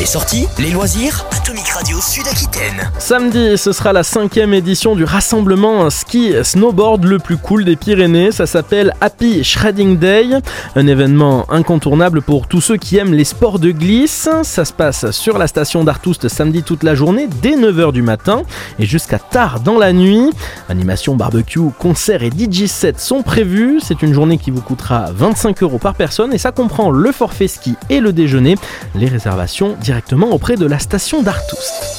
Les sorties, les loisirs, Atomic Radio Sud-Aquitaine. Samedi, ce sera la 5e édition du rassemblement ski snowboard le plus cool des Pyrénées. Ça s'appelle Happy Shredding Day, un événement incontournable pour tous ceux qui aiment les sports de glisse. Ça se passe sur la station d'Artoust samedi toute la journée, dès 9h du matin et jusqu'à tard dans la nuit. Animation, barbecue, concerts et DJ sets sont prévus. C'est une journée qui vous coûtera 25 € par personne et ça comprend le forfait ski et le déjeuner. Les réservations directement auprès de la station d'Artoust.